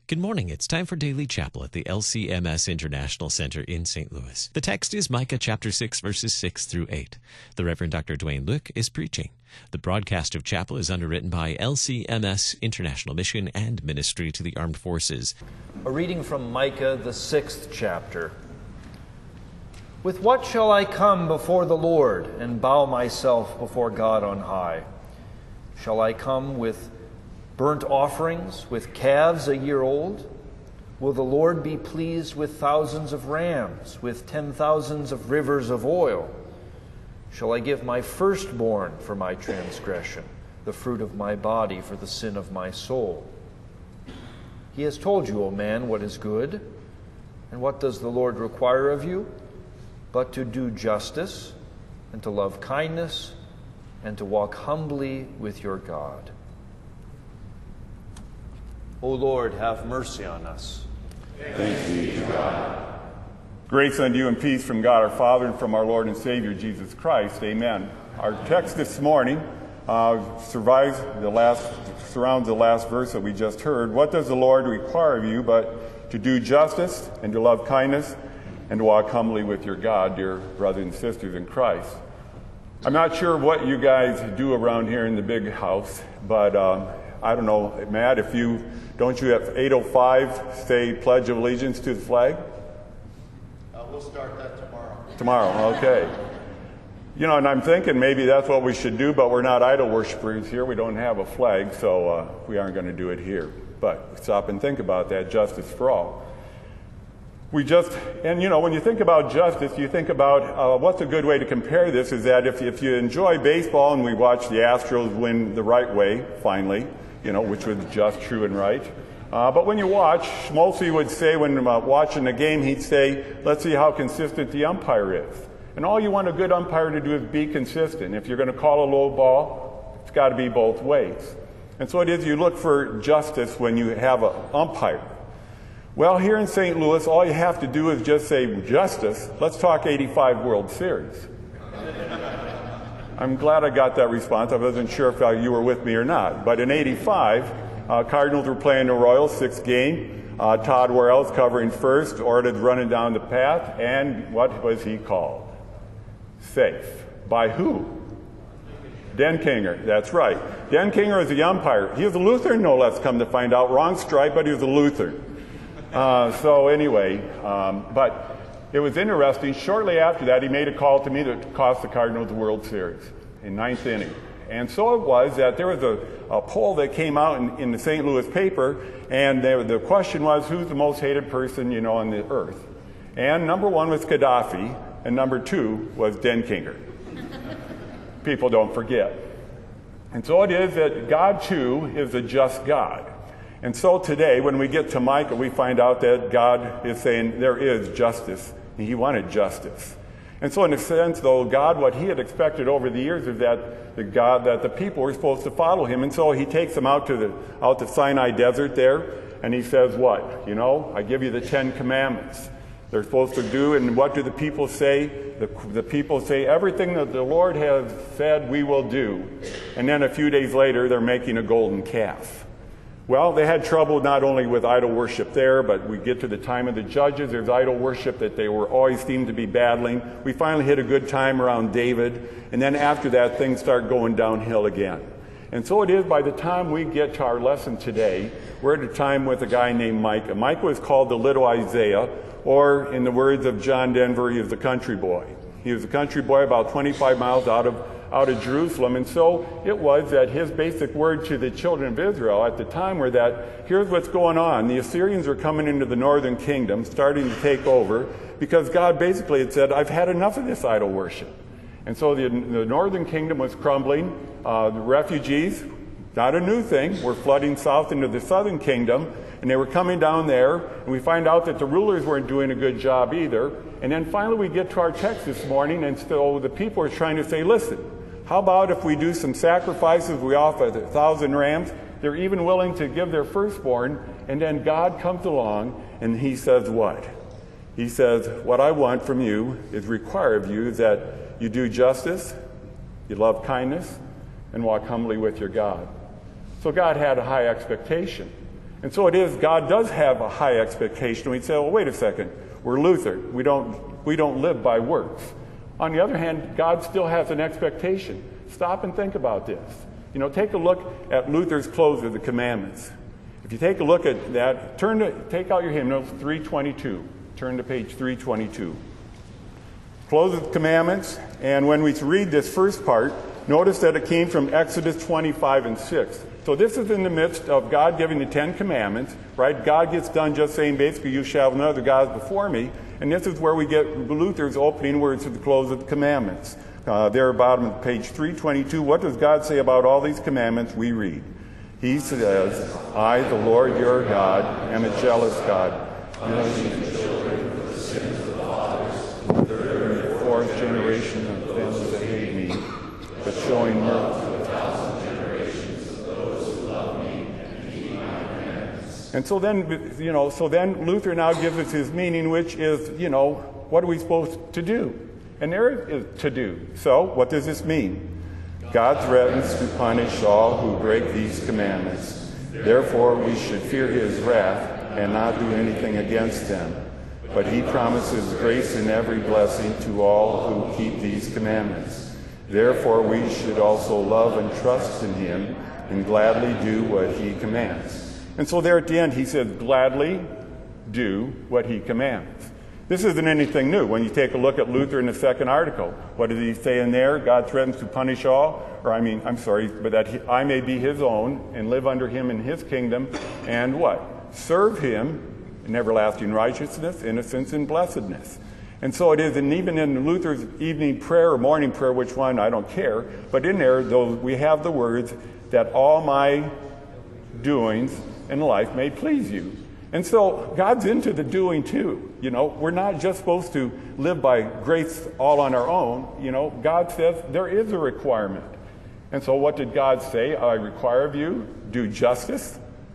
Good morning. It's time for Daily Chapel at the LCMS International Center in St. Louis. The text is Micah chapter 6, verses 6 through 8. The Reverend Dr. Dwayne Luke is preaching. The broadcast of chapel is underwritten by LCMS International Mission and Ministry to the Armed Forces. A reading from Micah, the 6th chapter. With what shall I come before the Lord and bow myself before God on high? Shall I come with burnt offerings, with calves a year old? Will the Lord be pleased with thousands of rams, with 10,000s of rivers of oil? Shall I give my firstborn for my transgression, the fruit of my body for the sin of my soul? He has told you, O man, what is good. And what does the Lord require of you? But to do justice, and to love kindness, and to walk humbly with your God. O Lord, have mercy on us. Thanks be to God. Grace unto you and peace from God our Father and from our Lord and Savior Jesus Christ. Amen. Our text this morning surrounds the last verse that we just heard. What does the Lord require of you but to do justice and to love kindness and to walk humbly with your God, dear brothers and sisters in Christ? I'm not sure what you guys do around here in the big house, but I don't know, Matt, don't you at 8:05 say Pledge of Allegiance to the flag? We'll start that tomorrow. Tomorrow, okay. You know, and I'm thinking maybe that's what we should do, but we're not idol worshipers here. We don't have a flag, so we aren't going to do it here. But stop and think about that, justice for all. When you think about justice, you think about what's a good way to compare this is that if you enjoy baseball and we watch the Astros win the right way, finally, which was just, true, and right. But when you watch, Schmaltzy would say when watching a game, he'd say, let's see how consistent the umpire is. And all you want a good umpire to do is be consistent. If you're going to call a low ball, it's got to be both ways. And so it is, you look for justice when you have an umpire. Well, here in St. Louis, all you have to do is just say justice. Let's talk 85 World Series. I'm glad I got that response. I wasn't sure if you were with me or not. But in 85, Cardinals were playing the Royals, 6th game. Todd Worrell's covering first. Orta's running down the path. And what was he called? Safe. By who? Denkinger. That's right. Denkinger is the umpire. He was a Lutheran, no less, come to find out. Wrong stripe, but he was a Lutheran. But it was interesting. Shortly after that, he made a call to me that cost the Cardinals the World Series in 9th inning. And so it was that there was a poll that came out in the St. Louis paper, and the question was, who's the most hated person, on the earth? And number 1 was Gaddafi, and number 2 was Denkinger. People don't forget. And so it is that God, too, is a just God. And so today, when we get to Micah, we find out that God is saying there is justice. And he wanted justice. And so in a sense, though, God, what he had expected over the years is that the people were supposed to follow him. And so he takes them out to Sinai Desert there, and he says what? I give you the 10 Commandments. They're supposed to do, and what do the people say? The people say, everything that the Lord has said we will do. And then a few days later, they're making a golden calf. Well, they had trouble not only with idol worship there, but we get to the time of the judges. There's idol worship that they were always seemed to be battling. We finally hit a good time around David. And then after that, things start going downhill again. And so it is by the time we get to our lesson today, we're at a time with a guy named Micah. Micah was called the little Isaiah, or in the words of John Denver, he was the country boy. He was a country boy about 25 miles out of Jerusalem. And so it was that his basic word to the children of Israel at the time were that here's what's going on. The Assyrians are coming into the northern kingdom, starting to take over, because God basically had said, I've had enough of this idol worship. And so the northern kingdom was crumbling. The refugees, not a new thing, were flooding south into the southern kingdom, and they were coming down there, and we find out that the rulers weren't doing a good job either. And then finally we get to our text this morning, and so the people are trying to say, listen, how about if we do some sacrifices, we offer 1,000 rams? They're even willing to give their firstborn, and then God comes along, and he says what? He says, what I want from you is require of you is that you do justice, you love kindness, and walk humbly with your God. So God had a high expectation. And so it is, God does have a high expectation. We'd say, well, wait a second, we're Luther. We don't live by works. On the other hand, God still has an expectation. Stop and think about this. Take a look at Luther's close of the commandments. If you take a look at that, take out your hymnal, 322. Turn to page 322. Close of the commandments, and when we read this first part, notice that it came from Exodus 25 and 6. So this is in the midst of God giving the 10 commandments, right? God gets done just saying basically, you shall have no other gods before me. And this is where we get Luther's opening words at the close of the commandments. There bottom of page 322, what does God say about all these commandments we read? He says, I, the Lord your God, am a jealous God. Fourth generation of them that hate me, but showing mercy to 1,000 generations of those who love me and keep my commandments. And so then Luther now gives us his meaning, which is, what are we supposed to do? And there is to do. So what does this mean? God threatens to punish all who break these commandments. Therefore, we should fear his wrath and not do anything against them. But he promises grace and every blessing to all who keep these commandments. Therefore, we should also love and trust in him and gladly do what he commands. And so there at the end, he says, gladly do what he commands. This isn't anything new. When you take a look at Luther in the second article, what does he say in there? God threatens to punish all, but that I may be his own and live under him in his kingdom, and what? Serve him in everlasting righteousness, innocence, and blessedness. And so it is, and even in Luther's evening prayer or morning prayer, which one, I don't care, but in there, we have the words that all my doings in life may please you. And so God's into the doing too. We're not just supposed to live by grace all on our own. God says there is a requirement. And so what did God say? I require of you, do justice,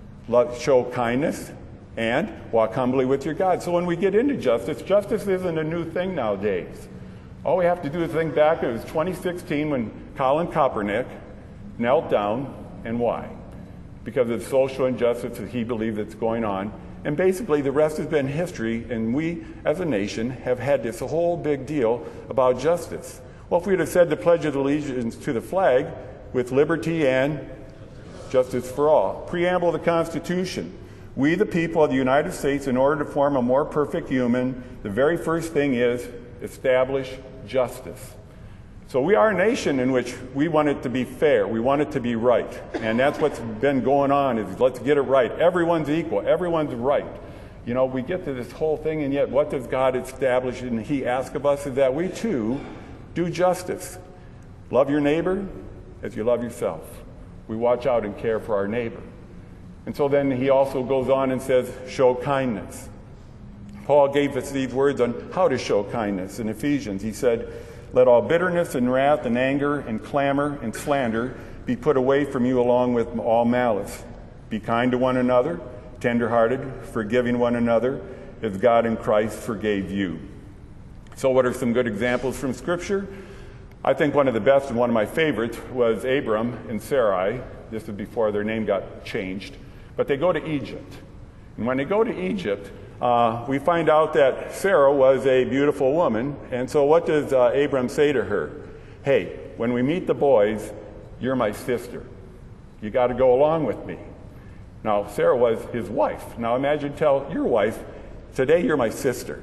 show kindness, and walk humbly with your God. So when we get into justice isn't a new thing nowadays. All we have to do is think back, it was 2016 when Colin Kaepernick knelt down, and why? Because of social injustice that he believed that's going on. And basically the rest has been history, and we as a nation have had this whole big deal about justice. Well, if we would have said the Pledge of Allegiance to the flag with liberty and justice for all. Preamble of the Constitution. We, the people of the United States, in order to form a more perfect human, the very first thing is establish justice. So we are a nation in which we want it to be fair. We want it to be right. And that's what's been going on, is let's get it right. Everyone's equal. Everyone's right. We get to this whole thing, and yet what does God establish and he asks of us is that we too do justice. Love your neighbor as you love yourself. We watch out and care for our neighbor. And so then he also goes on and says, show kindness. Paul gave us these words on how to show kindness in Ephesians. He said, let all bitterness and wrath and anger and clamor and slander be put away from you along with all malice. Be kind to one another, tenderhearted, forgiving one another, as God in Christ forgave you. So what are some good examples from Scripture? I think one of the best and one of my favorites was Abram and Sarai. This is before their name got changed. But they go to Egypt. And when they go to Egypt, we find out that Sarah was a beautiful woman. And so what does Abram say to her? Hey, when we meet the boys, you're my sister. You got to go along with me. Now, Sarah was his wife. Now imagine, tell your wife, today you're my sister.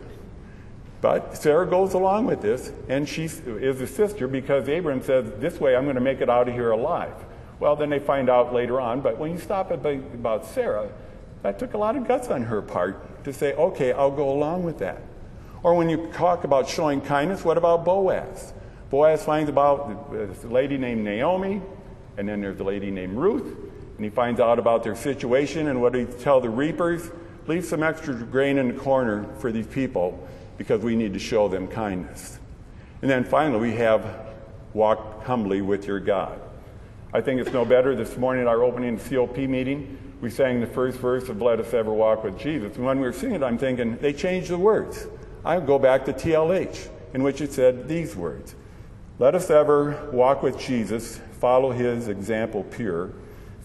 But Sarah goes along with this, and she is a sister because Abram says, this way I'm going to make it out of here alive. Well, then they find out later on, but when you stop about Sarah, that took a lot of guts on her part to say, okay, I'll go along with that. Or when you talk about showing kindness, what about Boaz? Boaz finds about this lady named Naomi, and then there's a lady named Ruth, and he finds out about their situation, and what do he tell the reapers? Leave some extra grain in the corner for these people because we need to show them kindness. And then finally we have walk humbly with your God. I think it's no better. This morning at our opening COP meeting, we sang the first verse of Let Us Ever Walk with Jesus. And when we were singing it, I'm thinking, they changed the words. I go back to TLH, in which it said these words. Let us ever walk with Jesus, follow his example pure,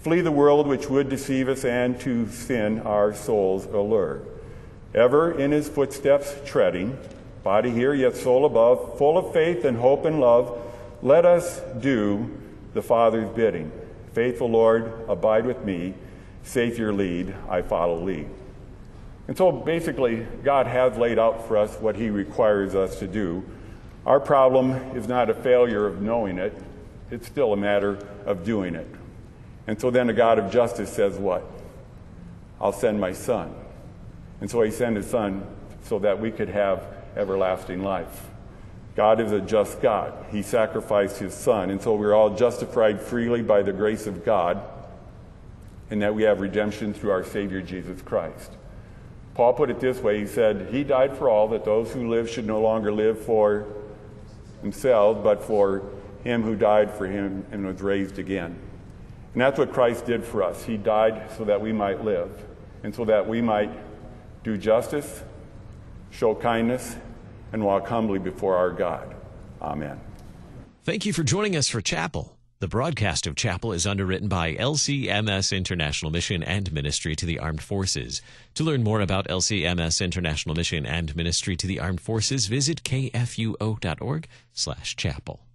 flee the world which would deceive us, and to sin our souls allure. Ever in his footsteps treading, body here yet soul above, full of faith and hope and love, let us do the Father's bidding. Faithful Lord, abide with me. Safe your lead, I follow lead. And so basically, God has laid out for us what he requires us to do. Our problem is not a failure of knowing it. It's still a matter of doing it. And so then the God of justice says what? I'll send my son. And so he sent his son so that we could have everlasting life. God is a just God. He sacrificed his son. And so we're all justified freely by the grace of God, and that we have redemption through our Savior Jesus Christ. Paul put it this way. He said, he died for all, that those who live should no longer live for themselves, but for him who died for him and was raised again. And that's what Christ did for us. He died so that we might live, and so that we might do justice, show kindness, and walk humbly before our God. Amen. Thank you for joining us for Chapel. The broadcast of Chapel is underwritten by LCMS International Mission and Ministry to the Armed Forces. To learn more about LCMS International Mission and Ministry to the Armed Forces, visit kfuo.org/chapel.